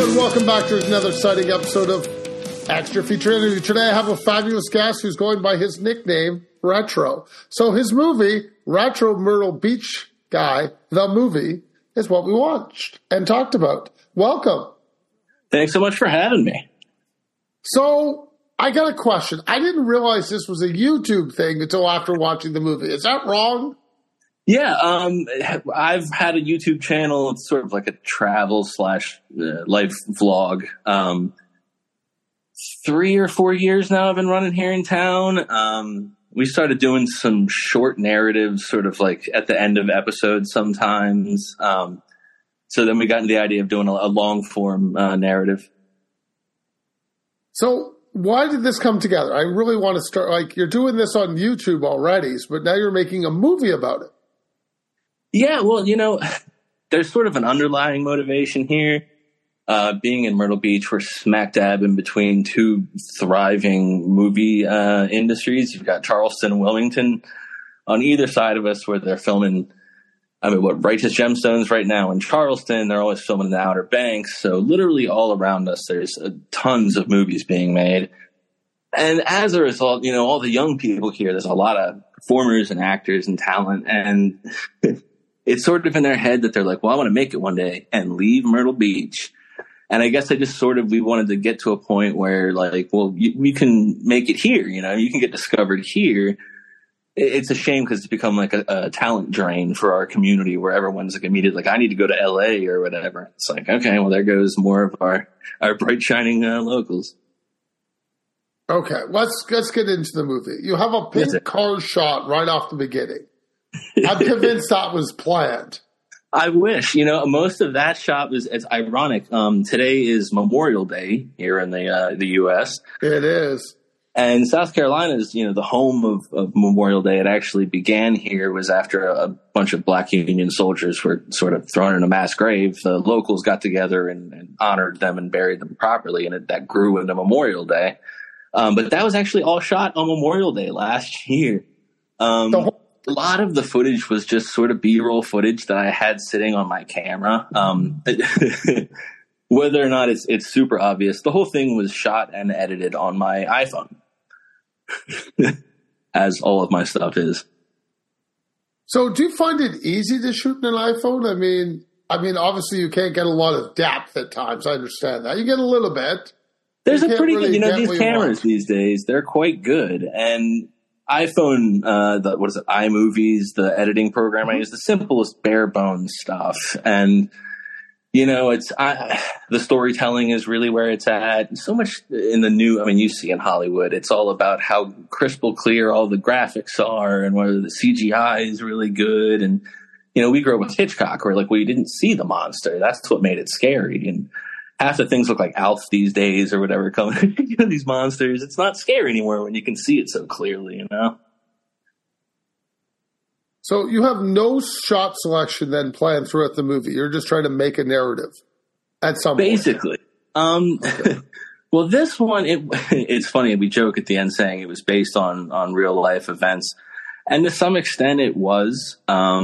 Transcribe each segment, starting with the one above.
and welcome back to another exciting episode of Extra Feature Interview. Today I have a fabulous guest who's going by his nickname, Retro. So his movie, Retro Myrtle Beach Guy, the movie, is what we watched and talked about. Welcome. Thanks so much for having me. So I got a question. I didn't realize this was a YouTube thing until after watching the movie. Is that wrong? Yeah, I've had a YouTube channel. It's sort of like a travel / life vlog. 3 or 4 years now I've been running here in town. We started doing some short narratives sort of like at the end of episodes sometimes. So then we got into the idea of doing a long form narrative. So why did this come together? I really want to start, like, you're doing this on YouTube already, but now you're making a movie about it. Yeah, well, you know, there's sort of an underlying motivation here. Being in Myrtle Beach, we're smack dab in between two thriving movie industries. You've got Charleston and Wilmington on either side of us where they're filming, Righteous Gemstones right now in Charleston. They're always filming in the Outer Banks. So literally all around us, there's tons of movies being made. And as a result, you know, all the young people here, there's a lot of performers and actors and talent. And it's sort of in their head that they're like, well, I want to make it one day and leave Myrtle Beach. And I guess we wanted to get to a point where, like, well, you can make it here, you know, you can get discovered here. It's a shame because it's become like a talent drain for our community where everyone's like immediately like, I need to go to LA or whatever. It's like, okay, well, there goes more of our bright shining locals. Okay, let's get into the movie. You have a pink car shot right off the beginning. I'm convinced that was planned. I wish. You know, most of that shot was, it's ironic. Today is Memorial Day here in the U.S. It is. And South Carolina is, you know, the home of Memorial Day. It actually began here was after a bunch of Black Union soldiers were sort of thrown in a mass grave. The locals got together and honored them and buried them properly, and that grew into Memorial Day. But that was actually all shot on Memorial Day last year. A lot of the footage was just sort of B-roll footage that I had sitting on my camera. Whether or not it's super obvious, the whole thing was shot and edited on my iPhone, as all of my stuff is. So do you find it easy to shoot an iPhone? I mean, obviously you can't get a lot of depth at times. I understand that. You get a little bit. There's a pretty good, you know, these cameras these days, they're quite good. And iPhone, iMovies, the editing program I use, the simplest bare bones stuff. And, you know, the storytelling is really where it's at. So much in the new, you see in Hollywood, it's all about how crystal clear all the graphics are and whether the CGI is really good. And, you know, we grew up with Hitchcock where, like, we didn't see the monster. That's what made it scary. And half the things look like Alf these days or whatever, coming, you know, these monsters. It's not scary anymore when you can see it so clearly, you know? So you have no shot selection then planned throughout the movie. You're just trying to make a narrative at some point. Basically. Okay. Well, this one, it's funny. We joke at the end saying it was based on real life events. And to some extent it was.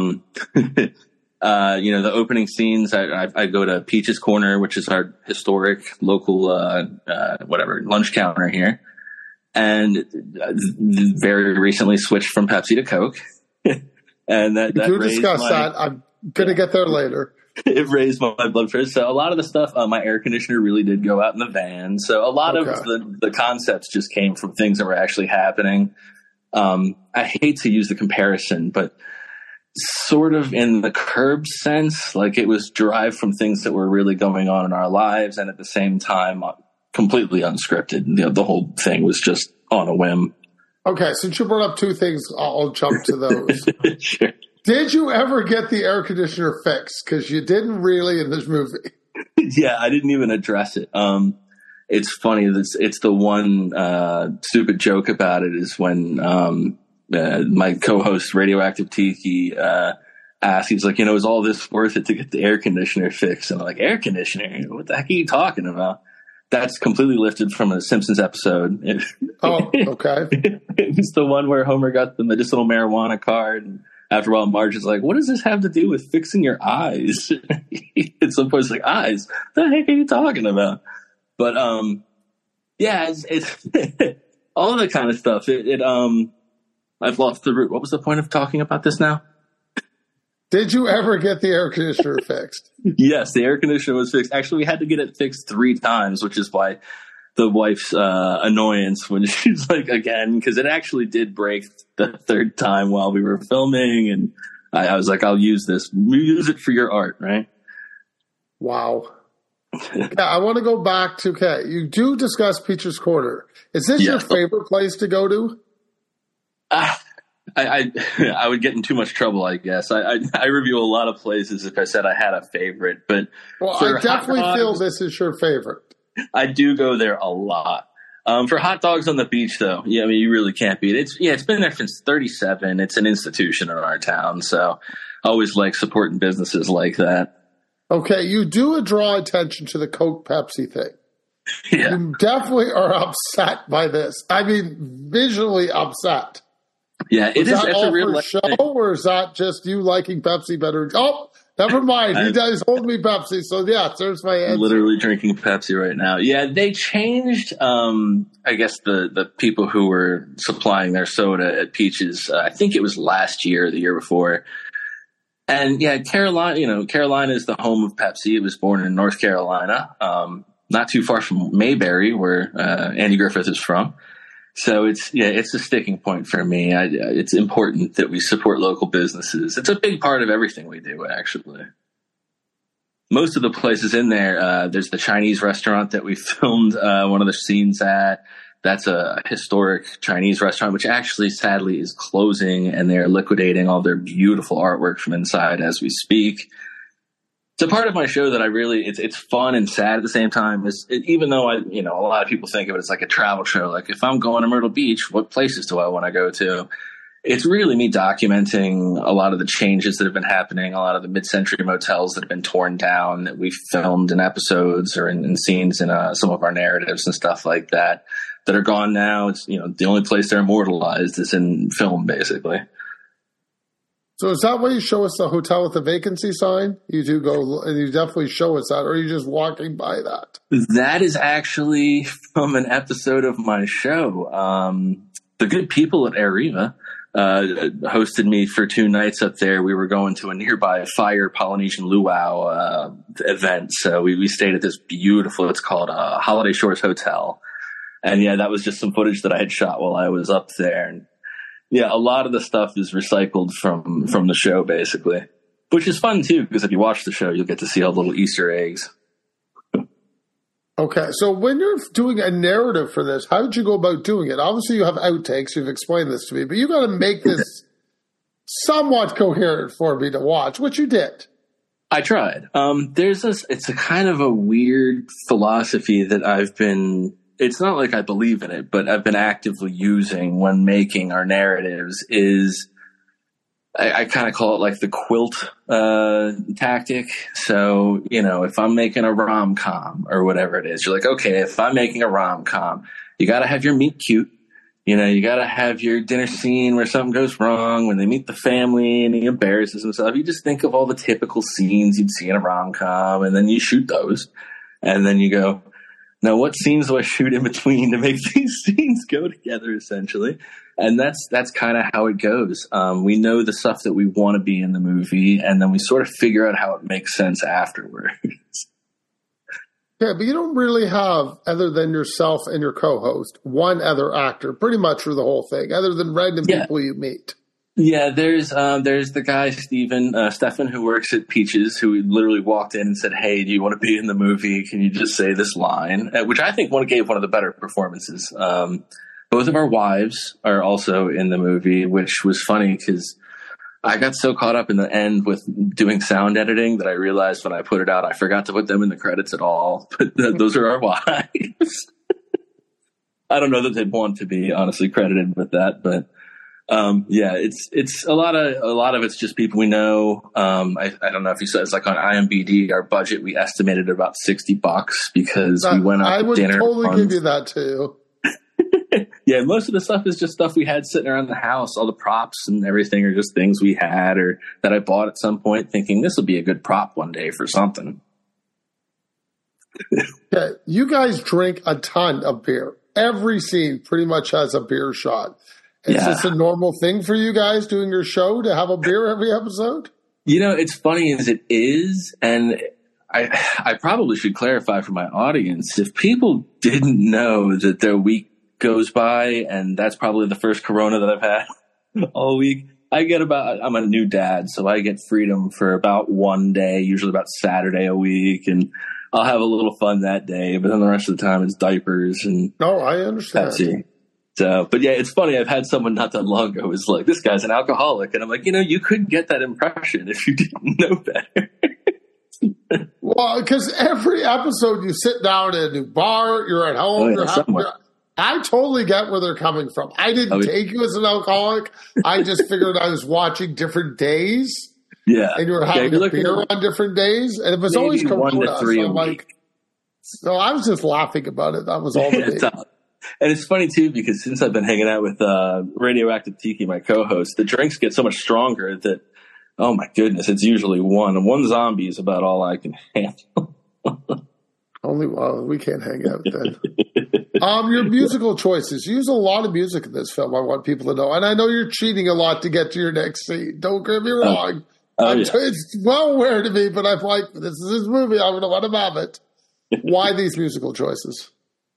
You know, the opening scenes, I go to Peach's Corner, which is our historic local, lunch counter here. And very recently switched from Pepsi to Coke. And that we'll discuss that. I'm going to get there later. It raised my blood pressure. So a lot of the stuff, my air conditioner really did go out in the van. So a lot of the concepts just came from things that were actually happening. I hate to use the comparison, but sort of in the Curb sense, like it was derived from things that were really going on in our lives, and at the same time, completely unscripted. You know, the whole thing was just on a whim. Okay, since you brought up two things, I'll jump to those. Sure. Did you ever get the air conditioner fixed? Because you didn't really in this movie. Yeah, I didn't even address it. It's funny. It's the one stupid joke about it is when my co-host Radioactive Tiki asked, he's like, you know, is all this worth it to get the air conditioner fixed? And I'm like, air conditioner? What the heck are you talking about? That's completely lifted from a Simpsons episode. Oh, okay. It's the one where Homer got the medicinal marijuana card and after a while, Marge is like, what does this have to do with fixing your eyes? At some point, it's like, eyes? The heck are you talking about? But, yeah, it's all of that kind of stuff. I've lost the root. What was the point of talking about this now? Did you ever get the air conditioner fixed? Yes, the air conditioner was fixed. Actually, we had to get it fixed 3 times, which is why the wife's annoyance when she's like, again, because it actually did break the 3rd time while we were filming. And I was like, I'll use this. Use it for your art, right? Wow. Yeah, I want to go back to, you do discuss Peach's Corner. Is this your favorite place to go to? I would get in too much trouble, I guess. I review a lot of places if I said I had a favorite, but I definitely feel this is your favorite. I do go there a lot. For hot dogs on the beach, though, yeah, I mean, you really can't beat it. It's been there since '37. It's an institution in our town, so I always like supporting businesses like that. Okay, you do draw attention to the Coke Pepsi thing. Yeah. You definitely are upset by this. I mean, visually upset. Yeah, it's a real show, or is that just you liking Pepsi better? Oh, never mind. He does hold me Pepsi, so yeah, there's my answer. Literally drinking Pepsi right now. Yeah, they changed. I guess the people who were supplying their soda at Peach's. I think it was last year, or the year before. And yeah, Carolina. Carolina is the home of Pepsi. It was born in North Carolina, not too far from Mayberry, where Andy Griffith is from. So it's a sticking point for me. It's important that we support local businesses. It's a big part of everything we do, actually. Most of the places in there, there's the Chinese restaurant that we filmed one of the scenes at. That's a historic Chinese restaurant, which actually sadly is closing, and they're liquidating all their beautiful artwork from inside as we speak. It's a part of my show that it's fun and sad at the same time. Even though a lot of people think of it as like a travel show. Like if I'm going to Myrtle Beach, what places do I want to go to? It's really me documenting a lot of the changes that have been happening, a lot of the mid-century motels that have been torn down that we filmed in episodes or in scenes in some of our narratives and stuff like that are gone now. It's, the only place they're immortalized is in film, basically. So is that why you show us the hotel with the vacancy sign? You do go, and you definitely show us that, or are you just walking by that? That is actually from an episode of my show. The good people at Air Riva hosted me for 2 nights up there. We were going to a nearby Fire Polynesian Luau event. So we stayed at this beautiful, it's called Holiday Shores Hotel. And yeah, that was just some footage that I had shot while I was up there. And yeah, a lot of the stuff is recycled from the show, basically, which is fun, too, because if you watch the show, you'll get to see all the little Easter eggs. Okay, so when you're doing a narrative for this, how did you go about doing it? Obviously, you have outtakes. You've explained this to me, but you got to make this somewhat coherent for me to watch, which you did. I tried. It's a kind of a weird philosophy that it's not like I believe in it, but I've been actively using when making our narratives is I kind of call it like the quilt tactic. So, if I'm making a rom-com or whatever it is, you're like, okay, if I'm making a rom-com, you got to have your meet cute. You got to have your dinner scene where something goes wrong, when they meet the family and he embarrasses himself. You just think of all the typical scenes you'd see in a rom-com, and then you shoot those. And then you go, now, what scenes do I shoot in between to make these scenes go together, essentially? And that's kind of how it goes. We know the stuff that we want to be in the movie, and then we sort of figure out how it makes sense afterwards. Yeah, but you don't really have, other than yourself and your co-host, one other actor pretty much for the whole thing, other than random people you meet. Yeah, there's the guy, Stefan, who works at Peach's, who literally walked in and said, hey, do you want to be in the movie? Can you just say this line? Which I think gave one of the better performances. Both of our wives are also in the movie, which was funny because I got so caught up in the end with doing sound editing that I realized when I put it out, I forgot to put them in the credits at all. But those are our wives. I don't know that they'd want to be honestly credited with that, but it's a lot of it's just people we know. I don't know if you said it's like on IMDb, our budget, we estimated about $60 because we went out to dinner. I would totally give you that too. Yeah, most of the stuff is just stuff we had sitting around the house. All the props and everything are just things we had or that I bought at some point thinking this will be a good prop one day for something. Yeah, you guys drink a ton of beer. Every scene pretty much has a beer shot. Is this a normal thing for you guys doing your show to have a beer every episode? You know, it's funny as it is, and I probably should clarify for my audience, if people didn't know that their week goes by, and that's probably the first Corona that I've had all week, I'm a new dad, so I get freedom for about one day, usually about Saturday a week, and I'll have a little fun that day, but then the rest of the time it's diapers and No, I understand. Pepsi. So, but yeah, it's funny. I've had someone not that long ago was like, this guy's an alcoholic. And I'm like, you couldn't get that impression if you didn't know better. Well, because every episode you sit down at a new bar, you're at home, I totally get where they're coming from. I didn't take you as an alcoholic. I just figured I was watching different days. Yeah. And you were having a beer on different days. And it was always Corona. 1 to 3 so a I'm like, no, I was just laughing about it. That was all the day. And it's funny, too, because since I've been hanging out with Radioactive Tiki, my co-host, the drinks get so much stronger that, oh, my goodness, it's usually one. And one zombie is about all I can handle. We can't hang out then. Your musical choices. You use a lot of music in this film, I want people to know. And I know you're cheating a lot to get to your next scene. Don't get me wrong. It's well aware to me, but I'm like, this is his movie. I'm going to let him have it. Why these musical choices?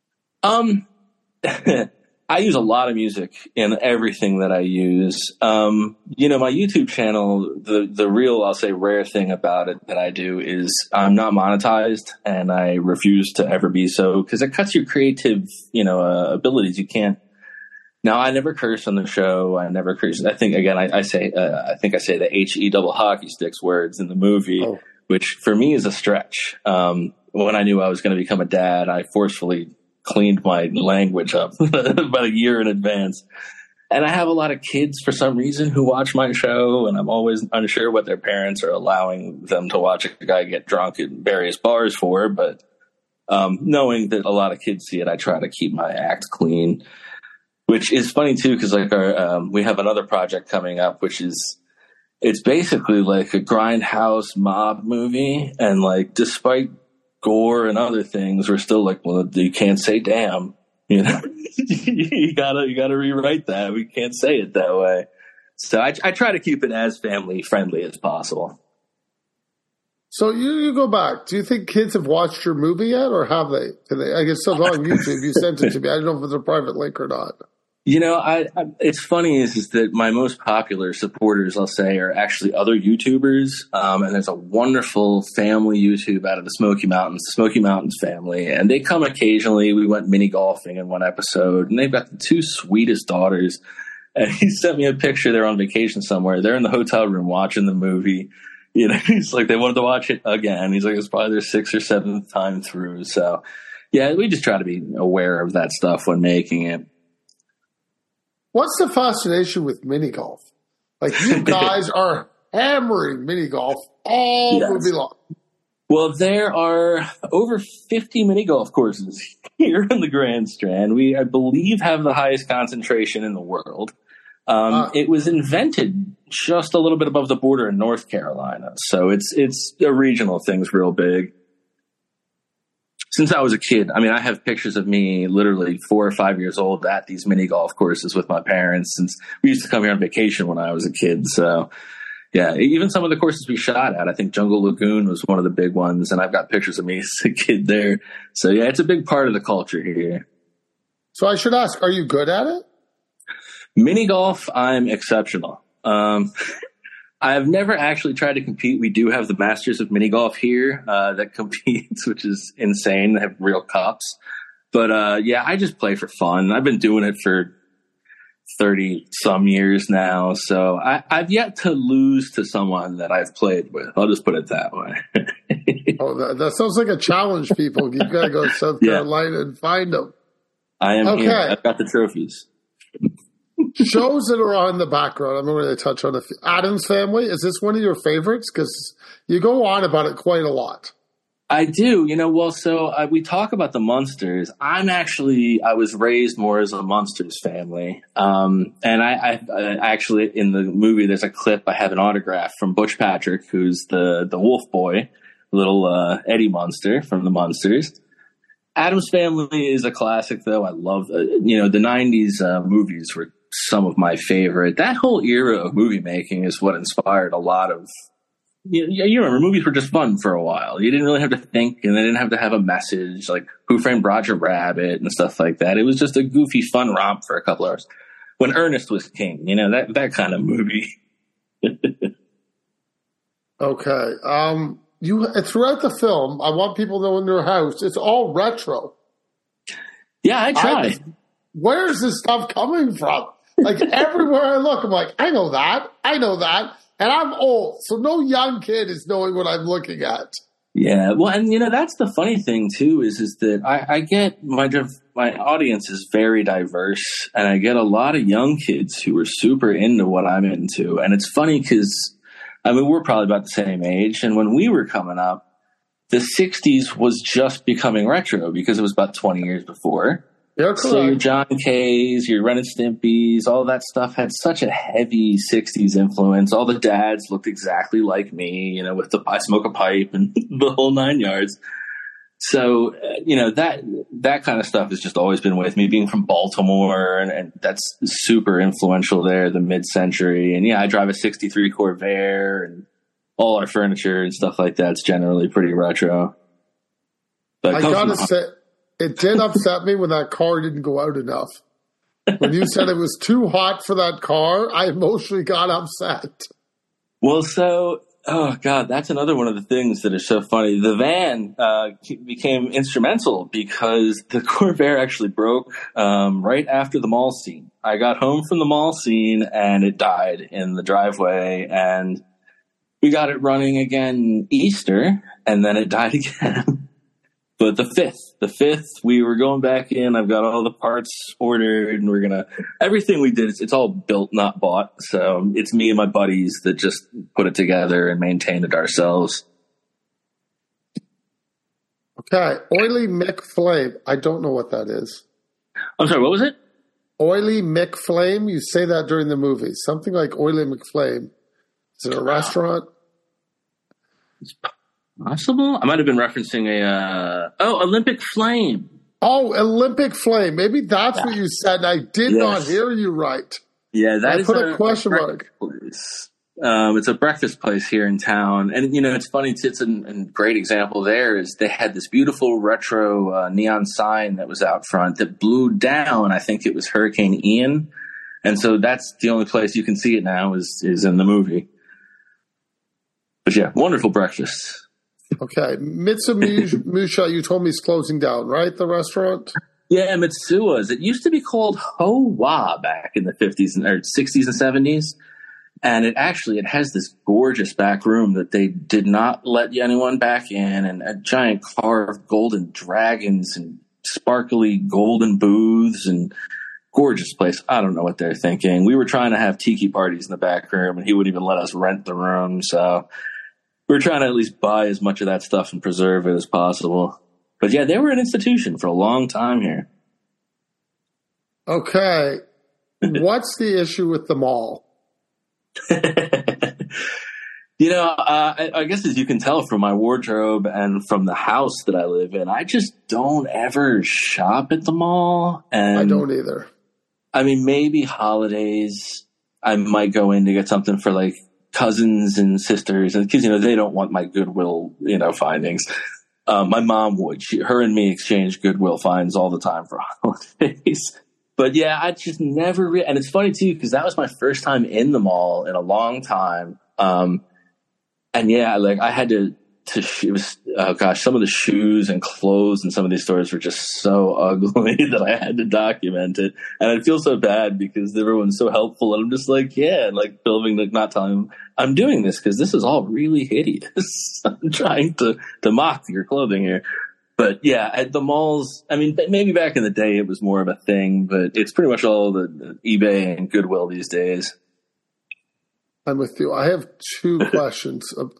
I use a lot of music in everything that I use. My YouTube channel, the real, I'll say, rare thing about it that I do is I'm not monetized, and I refuse to ever be so, because it cuts your creative, abilities. You can't. Now, I never curse on the show. I never curse. I think, again, I say the HE double hockey sticks words in the movie, which for me is a stretch. When I knew I was going to become a dad, I forcefully cleaned my language up about a year in advance. And I have a lot of kids for some reason who watch my show, and I'm always unsure what their parents are allowing them to watch a guy get drunk at various bars for. But knowing that a lot of kids see it, I try to keep my act clean, which is funny too, because we have another project coming up, it's basically like a grindhouse mob movie, and like despite gore and other things, we're still like, well, you can't say damn, you gotta rewrite that. We can't say it that way. So I try to keep it as family friendly as possible. So you go back. Do you think kids have watched your movie yet, or have they? I guess it's on YouTube. You sent it to me. I don't know if it's a private link or not. It's funny is that my most popular supporters, I'll say, are actually other YouTubers. And there's a wonderful family YouTube out of the Smoky Mountains family. And they come occasionally. We went mini golfing in one episode, and they've got the two sweetest daughters. And he sent me a picture. They're on vacation somewhere. They're in the hotel room watching the movie. He's like, they wanted to watch it again. He's like, it's probably their 6th or 7th time through. So yeah, we just try to be aware of that stuff when making it. What's the fascination with mini golf? Like, you guys are hammering mini golf all movie long. Well, there are over 50 mini golf courses here in the Grand Strand. We, I believe, have the highest concentration in the world. It was invented just a little bit above the border in North Carolina, so it's a regional thing's real big. Since I was a kid, I mean, I have pictures of me literally 4 or 5 years old at these mini golf courses with my parents, since we used to come here on vacation when I was a kid. So, yeah, even some of the courses we shot at, I think Jungle Lagoon was one of the big ones, and I've got pictures of me as a kid there. So, yeah, it's a big part of the culture here. So I should ask, are you good at it? Mini golf, I'm exceptional. I've never actually tried to compete. We do have the Masters of Mini Golf here that competes, which is insane. They have real cups. But, I just play for fun. I've been doing it for 30-some years now. So I've yet to lose to someone that I've played with. I'll just put it that way. That sounds like a challenge, people. You've got to go to South Carolina and find them. I am here. I've got the trophies. Shows that are on the background, I'm going to touch on Addams Family. Is this one of your favorites? Because you go on about it quite a lot. I do, well, so we talk about the Munsters. I was raised more as a Munsters family. And I actually, in the movie, there's a clip, I have an autograph from Butch Patrick, who's the wolf boy, little Eddie Munster from the Munsters. Addams Family is a classic, though. I love, the 90s movies were some of my favorite. That whole era of movie making is what inspired a lot of. You remember, movies were just fun for a while. You didn't really have to think, and they didn't have to have a message, like Who Framed Roger Rabbit and stuff like that. It was just a goofy, fun romp for a couple hours. When Ernest was king, that kind of movie. Okay. You throughout the film, I want people to know in their house, it's all retro. Yeah, I try. Where is this stuff coming from? Like, everywhere I look, I'm like, I know that. And I'm old, so no young kid is knowing what I'm looking at. Yeah, well, and that's the funny thing too is that I get my audience is very diverse, and I get a lot of young kids who are super into what I'm into, and it's funny because we're probably about the same age, and when we were coming up, the '60s was just becoming retro because it was about 20 years before. You're correct. So your John Kays, your Ren and Stimpys, all that stuff had such a heavy 60s influence. All the dads looked exactly like me, with the I smoke a pipe and the whole 9 yards. So, that kind of stuff has just always been with me, being from Baltimore, and that's super influential there, the mid-century. And yeah, I drive a 63 Corvair, and all our furniture and stuff like that's generally pretty retro. But I gotta say, it did upset me when that car didn't go out enough. When you said it was too hot for that car, I emotionally got upset. Well, so, oh God, that's another one of the things that is so funny. The van became instrumental because the Corvair actually broke right after the mall scene. I got home from the mall scene and it died in the driveway, and we got it running again Easter, and then it died again. But the fifth, we were going back in. I've got all the parts ordered, and everything we did, it's all built, not bought. So it's me and my buddies that just put it together and maintain it ourselves. Okay. Oily Mick Flame. I don't know what that is. I'm sorry, what was it? Oily Mick Flame. You say that during the movie. Something like Oily McFlame. Is it a restaurant? It's possible. I might have been referencing Olympic Flame. Oh, Olympic Flame. Maybe that's what you said, and I did not hear you right. Yeah, that is put a question mark. It's a breakfast place here in town. And, it's funny, it's a great example there is they had this beautiful retro neon sign that was out front that blew down. I think it was Hurricane Ian. And so that's the only place you can see it now is in the movie. But yeah, wonderful breakfast. Okay. Mitsumusha, you told me is closing down, right? The restaurant? Yeah, Mitsua's. It used to be called Ho-Wa back in the 50s or 60s and 70s. And it has this gorgeous back room that they did not let anyone back in, and a giant carved golden dragons and sparkly golden booths and gorgeous place. I don't know what they're thinking. We were trying to have tiki parties in the back room, and he wouldn't even let us rent the room. So we're trying to at least buy as much of that stuff and preserve it as possible. But yeah, they were an institution for a long time here. Okay. What's the issue with the mall? I guess as you can tell from my wardrobe and from the house that I live in, I just don't ever shop at the mall. And I don't either. I mean, maybe holidays, I might go in to get something for like cousins and sisters, and because they don't want my Goodwill findings. My mom would. Her and me exchange Goodwill finds all the time for holidays. But yeah, I just never and it's funny too because that was my first time in the mall in a long time. And yeah, like I had to it was some of the shoes and clothes in some of these stores were just so ugly that I had to document it. And I feel so bad because everyone's so helpful, and I'm just like, yeah, like filming, like not telling them I'm doing this because this is all really hideous. I'm trying to mock your clothing here. But yeah, at the malls, I mean, maybe back in the day it was more of a thing, but it's pretty much all the eBay and Goodwill these days. I'm with you. I have two questions.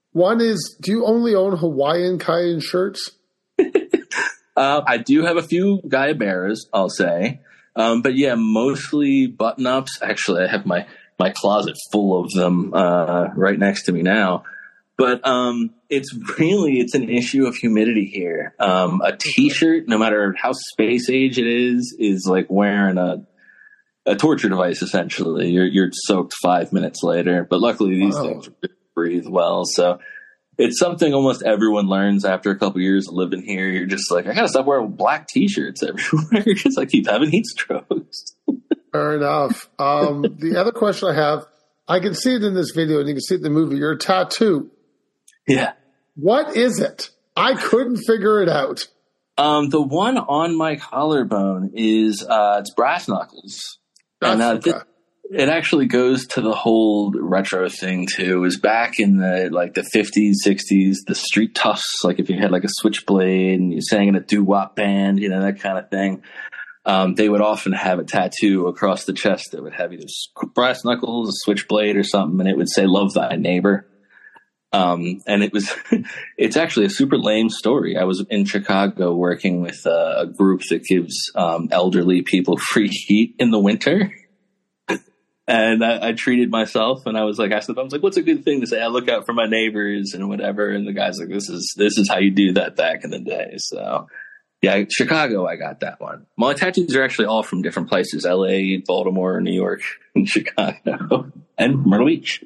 One is, do you only own Hawaiian Kaiyan shirts? I do have a few Guayaberas, I'll say. But yeah, mostly button-ups. Actually, I have my closet full of them right next to me now. But it's an issue of humidity here. A T-shirt, no matter how space age it is like wearing a torture device, essentially. You're soaked 5 minutes later. But luckily, these things breathe well. So it's something almost everyone learns after a couple years of living here. You're just like, I gotta stop wearing black T-shirts everywhere because I keep having heat strokes. Fair enough. The other question I have, I can see it in this video and you can see it in the movie. Your tattoo. Yeah. What is it? I couldn't figure it out. The one on my collarbone is it's brass knuckles. Okay. It actually goes to the whole retro thing too. It was back in the 50s, 60s, the street toughs, like if you had like a switchblade and you sang in a doo-wop band, that kind of thing. They would often have a tattoo across the chest that would have either brass knuckles, a switchblade or something, and it would say "Love Thy Neighbor." And it's actually a super lame story. I was in Chicago working with a group that gives elderly people free heat in the winter. And I treated myself, and I was like, what's a good thing to say? I look out for my neighbors and whatever. And the guy's like, this is how you do that back in the day. So yeah, Chicago, I got that one. My tattoos are actually all from different places: LA, Baltimore, New York, and Chicago, and Myrtle Beach.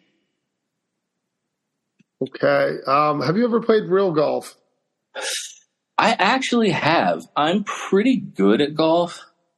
Okay. Have you ever played real golf? I actually have. I'm pretty good at golf.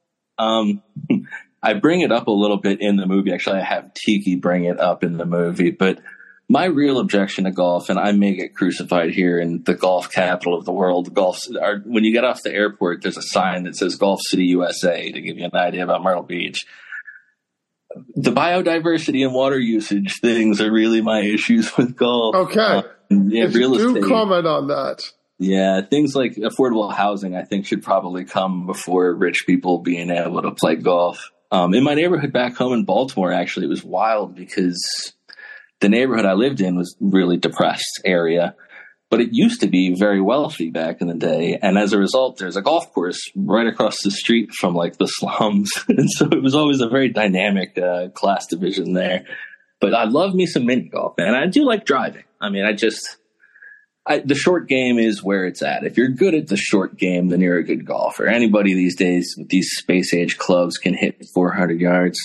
I bring it up a little bit in the movie. Actually, I have Tiki bring it up in the movie. But my real objection to golf, and I may get crucified here in the golf capital of the world, when you get off the airport, there's a sign that says Golf City, USA, to give you an idea about Myrtle Beach. The biodiversity and water usage things are really my issues with golf. Okay. Real estate. Do comment on that. Yeah, things like affordable housing, I think, should probably come before rich people being able to play golf. In my neighborhood back home in Baltimore, actually, it was wild because the neighborhood I lived in was really depressed area, but it used to be very wealthy back in the day. And as a result, there's a golf course right across the street from like the slums. And so it was always a very dynamic class division there. But I love me some mini golf, man. I do like driving. I mean, the short game is where it's at. If you're good at the short game, then you're a good golfer. Anybody these days with these space age clubs can hit 400 yards.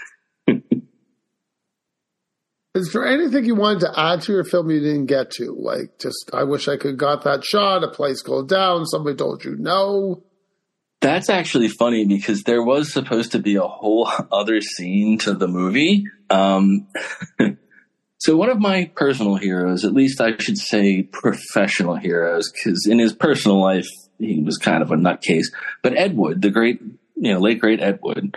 Is there anything you wanted to add to your film you didn't get to? Like, just, I wish I could got that shot, a place go down, somebody told you no. That's actually funny because there was supposed to be a whole other scene to the movie. So one of my personal heroes, at least I should say professional heroes, because in his personal life, he was kind of a nutcase. But Ed Wood, the great, late great Ed Wood,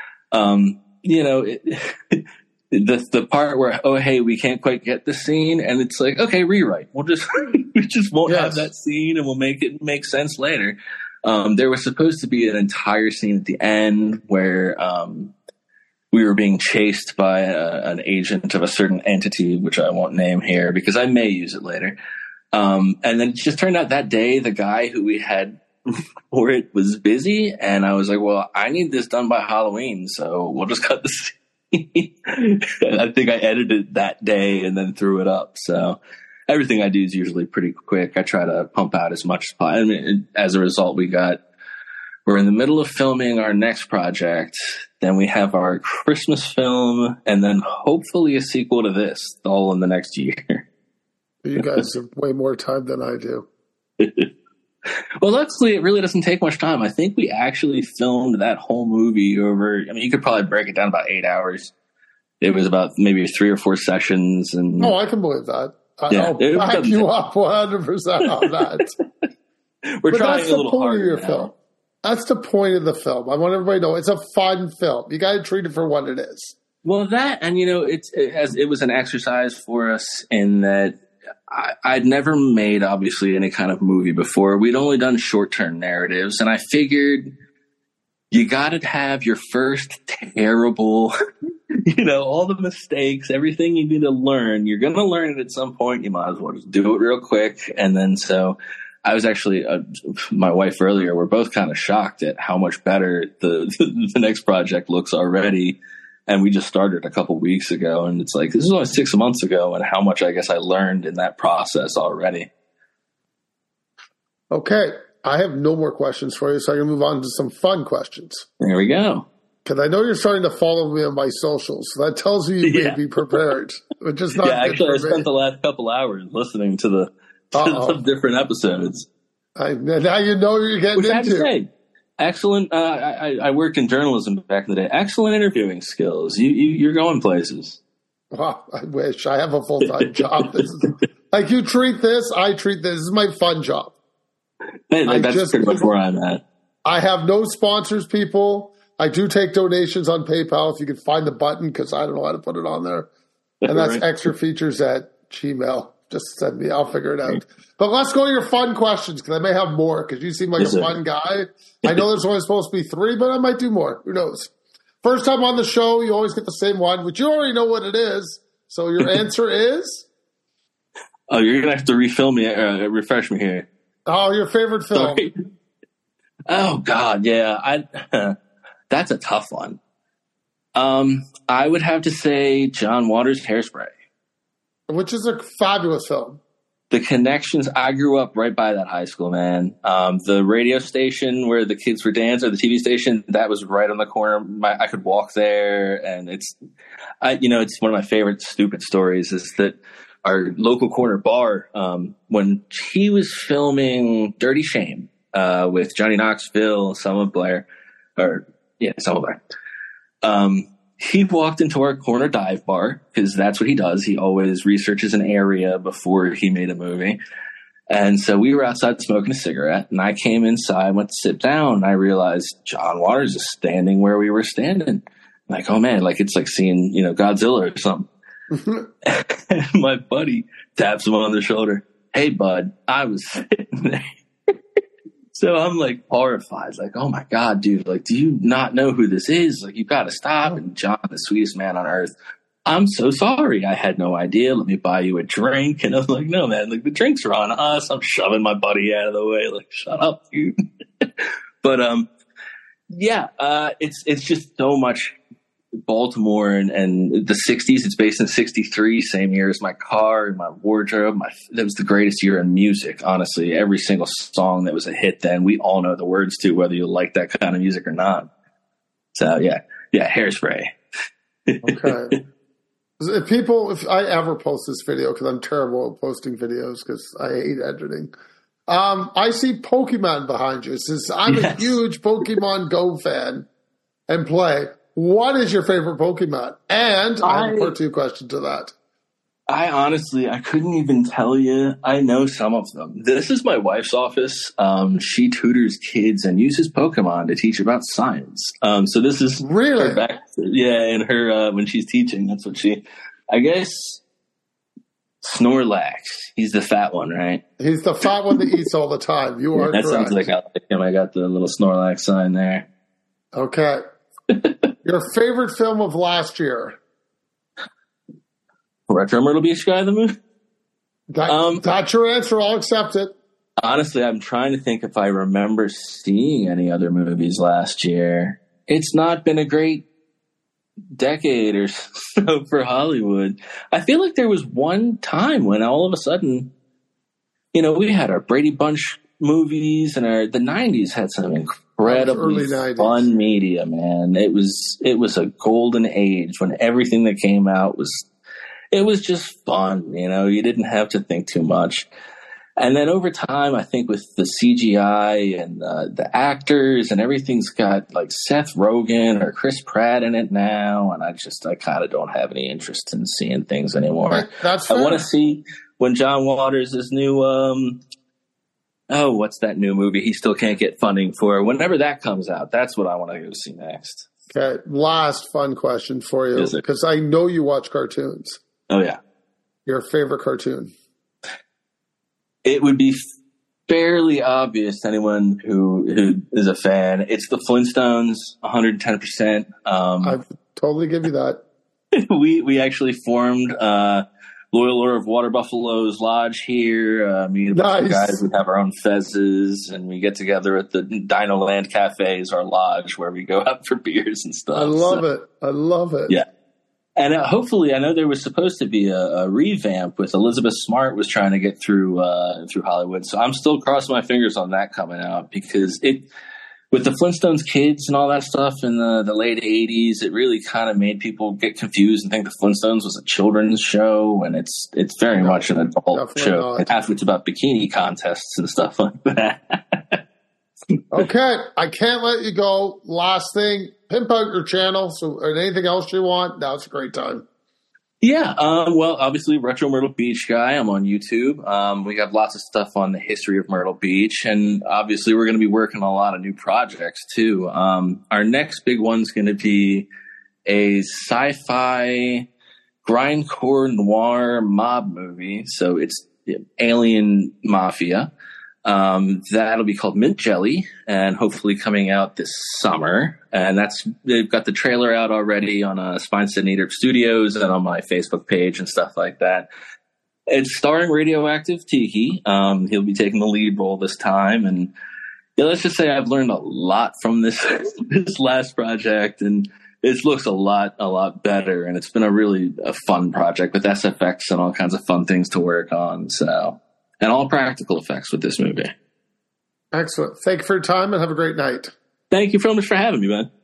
the part where, oh, hey, we can't quite get the scene. And it's like, okay, rewrite. We just won't have that scene and we'll make it make sense later. There was supposed to be an entire scene at the end where, we were being chased by an agent of a certain entity, which I won't name here because I may use it later. And then it just turned out that day, the guy who we had for it was busy. And I was like, well, I need this done by Halloween. So we'll just cut the scene. I think I edited that day and then threw it up. So everything I do is usually pretty quick. I try to pump out as much as possible. I mean, as a result, we're in the middle of filming our next project. Then we have our Christmas film, and then hopefully a sequel to this, all in the next year. You guys have way more time than I do. Well, luckily, it really doesn't take much time. I think we actually filmed that whole movie over, you could probably break it down about 8 hours. It was about maybe 3 or 4 sessions. And I can believe that. I'll back you up 100% on that. We're trying a little harder now. Film. That's the point of the film. I want everybody to know it's a fun film. You got to treat it for what it is. Well, that, and it was an exercise for us in that I'd never made obviously any kind of movie before. We'd only done short-term narratives, and I figured you got to have your first terrible all the mistakes, everything you need to learn, you're going to learn it at some point. You might as well just do it real quick. And then so I was actually, my wife earlier, we're both kind of shocked at how much better the next project looks already. And we just started a couple weeks ago, and it's like, this is only 6 months ago, and how much I guess I learned in that process already. Okay. I have no more questions for you, so I can move on to some fun questions. There we go. Because I know you're starting to follow me on my socials, so that tells me you may be prepared, which is not good actually, for I spent the last couple hours listening to the different episodes. Now you know what you're getting into. I have to say, excellent. I worked in journalism back in the day. Excellent interviewing skills. You're going places. Wow, I wish. I have a full-time job. This is, like, you treat this, I treat this. This is my fun job. That's pretty much where I'm at. I have no sponsors, people. I do take donations on PayPal if you can find the button, because I don't know how to put it on there. And that's extrafeatures@gmail. Just send me. I'll figure it out. But let's go to your fun questions, because I may have more, because you seem like a fun guy. I know there's only supposed to be 3, but I might do more. Who knows? First time on the show, you always get the same one, which you already know what it is. So your answer is? Oh, you're going to have to refresh me here. Oh, your favorite film? Sorry. Oh, God, yeah. That's a tough one. I would have to say John Waters' Hairspray. Which is a fabulous film. The connections, I grew up right by that high school, man. The radio station where the kids were dancing, or the TV station, that was right on the corner. I could walk there, and it's one of my favorite stupid stories is that our local corner bar, when he was filming Dirty Shame with Johnny Knoxville, Selma Blair, he walked into our corner dive bar, because that's what he does. He always researches an area before he made a movie. And so we were outside smoking a cigarette, and I came inside, went to sit down, and I realized John Waters is standing where we were standing. Like, oh man, like it's like seeing, Godzilla or something. And my buddy taps him on the shoulder. Hey, bud, I was sitting there. So I'm like horrified, like, oh my God, dude, like, do you not know who this is? Like, you got to stop. And John, the sweetest man on earth, I'm so sorry. I had no idea. Let me buy you a drink. And I'm like, no, man, like the drinks are on us. I'm shoving my buddy out of the way. Like, shut up, dude. But, it's just so much Baltimore and the 60s. It's based in 63, same year as my car and my wardrobe. That was the greatest year in music, honestly. Every single song that was a hit then, we all know the words to, whether you like that kind of music or not. So, yeah, Hairspray. Okay. If I ever post this video, because I'm terrible at posting videos because I hate editing, I see Pokemon behind you. Since I'm a huge Pokemon Go fan and play, what is your favorite Pokemon? And I have a part 2 question to that. I couldn't even tell you. I know some of them. This is my wife's office. She tutors kids and uses Pokemon to teach about science. So this is really, and her when she's teaching, that's what I guess. Snorlax. He's the fat one, right? He's the fat one that eats all the time. You are that correct. Sounds like I like him. I got the little Snorlax sign there. Okay. Your favorite film of last year? Retro Myrtle Beach Guy, the movie? That's your answer. I'll accept it. Honestly, I'm trying to think if I remember seeing any other movies last year. It's not been a great decade or so for Hollywood. I feel like there was one time when all of a sudden, we had our Brady Bunch movies, and the 90s had some incredibly fun media, man. It was a golden age when everything that came out was just fun. You didn't have to think too much. And then over time, I think with the CGI and the actors and everything's got like Seth Rogen or Chris Pratt in it now. And I kind of don't have any interest in seeing things anymore. That's fair. I want to see when John Waters' new, what's that new movie he still can't get funding for? Whenever that comes out, that's what I want to go see next. Okay, last fun question for you, because I know you watch cartoons. Oh, yeah. Your favorite cartoon? It would be fairly obvious to anyone who is a fan. It's the Flintstones, 110%. I totally give you that. we actually formed Loyal Order of Water Buffalo's Lodge here. Me and the guys, we have our own fezzes, and we get together at the Dino Land Cafes, our lodge, where we go out for beers and stuff. I love it. I love it. Yeah. And hopefully, I know there was supposed to be a revamp with Elizabeth Smart was trying to get through Hollywood. So I'm still crossing my fingers on that coming out, because with the Flintstones kids and all that stuff in the late 80s, it really kind of made people get confused and think the Flintstones was a children's show, and it's very much an adult show. And half it's about bikini contests and stuff like that. Okay, I can't let you go. Last thing, pimp out your channel. So, or anything else you want, now's a great time. Yeah, well, obviously, Retro Myrtle Beach guy. I'm on YouTube. We got lots of stuff on the history of Myrtle Beach, and obviously, we're going to be working on a lot of new projects too. Our next big one's going to be a sci-fi grindcore noir mob movie. So it's alien mafia. That'll be called Mint Jelly, and hopefully coming out this summer. And they've got the trailer out already on Spine Centimeter Studios and on my Facebook page and stuff like that. It's starring Radioactive Tiki. He'll be taking the lead role this time. And yeah, let's just say I've learned a lot from this last project, and it looks a lot better. And it's been a fun project with SFX and all kinds of fun things to work on. So. And all practical effects with this movie. Excellent. Thank you for your time, and have a great night. Thank you so much for having me, man.